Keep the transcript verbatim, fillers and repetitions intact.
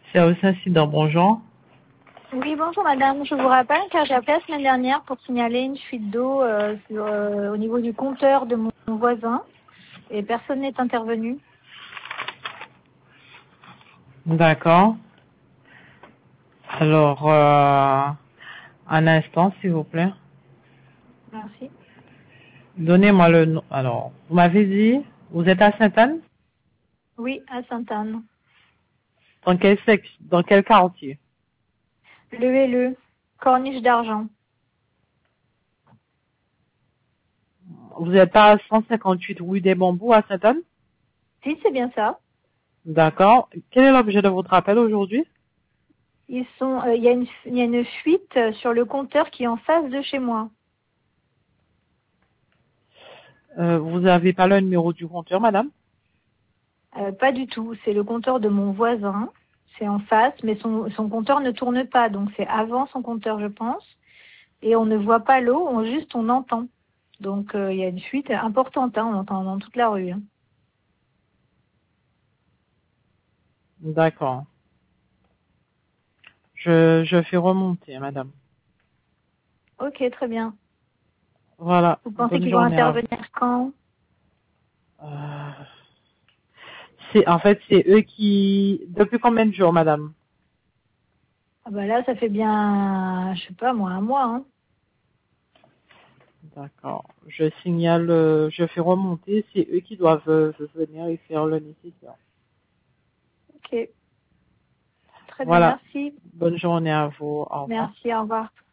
Service incident, bonjour. Oui, bonjour madame. Je vous rappelle car j'ai appelé la semaine dernière pour signaler une fuite d'eau euh, sur, euh, au niveau du compteur de mon, mon voisin et personne n'est intervenu. D'accord. Alors, euh, un instant, s'il vous plaît. Merci. Donnez-moi le nom. Alors, vous m'avez dit, vous êtes à Sainte-Anne? Oui, à Sainte-Anne. Dans quel sexe, dans quel quartier? Le et le Corniche d'Argent. Vous êtes à cent cinquante-huit rue des Bambous à Sainte-Anne? Si, c'est bien ça. D'accord. Quel est l'objet de votre appel aujourd'hui? Ils sont, euh, il y a une, il y a une fuite euh, sur le compteur qui est en face de chez moi. Euh, vous n'avez pas le numéro du compteur, madame? Euh, pas du tout. C'est le compteur de mon voisin. C'est en face, mais son, son compteur ne tourne pas. Donc c'est avant son compteur, je pense. Et on ne voit pas l'eau, on juste on entend. Donc euh, il y a une fuite importante, hein, on entend dans toute la rue. Hein. D'accord. Je, je fais remonter, madame. Ok, très bien. Voilà. Vous pensez Bonne qu'ils vont journée à vous. intervenir quand? Euh, c'est, en fait, c'est eux qui, depuis combien de jours, madame? Ah bah là, ça fait bien, je sais pas moi, un mois. Hein. D'accord. Je signale, euh, je fais remonter, c'est eux qui doivent euh, venir et faire le nécessaire. Ok, très bien, Voilà. merci. Bonne journée à vous. Au revoir. Merci, au revoir.